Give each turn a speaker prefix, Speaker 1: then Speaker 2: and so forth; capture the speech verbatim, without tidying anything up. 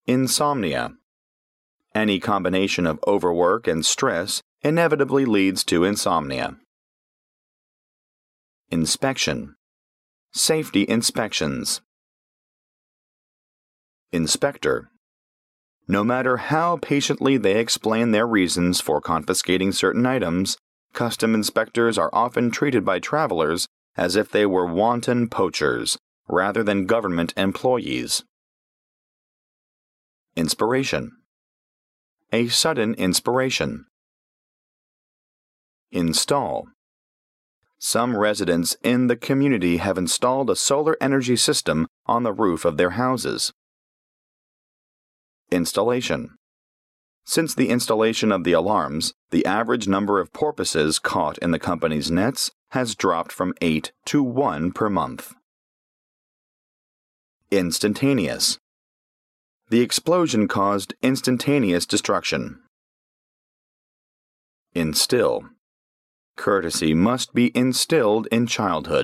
Speaker 1: Insomnia. Any combination of overwork and stress inevitably leads to insomnia. Inspection. Safety inspections. Inspector. No matter how patiently they explain their reasons for confiscating certain items, custom inspectors are often treated by travelers as if they were wanton poachers, rather than government employees. Inspiration. A sudden inspiration. Install. Some residents in the community have installed a solar energy system on the roof of their houses. Installation. Since the installation of the alarms, the average number of porpoises caught in the company's nets has dropped from eight to one per month. Instantaneous. The explosion caused instantaneous destruction. Instill. Courtesy must be instilled in childhood.